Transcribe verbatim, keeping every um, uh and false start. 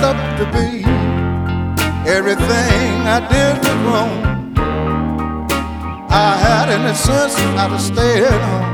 up to be. Everything I did was wrong. I had any sense I'd have stayed at home.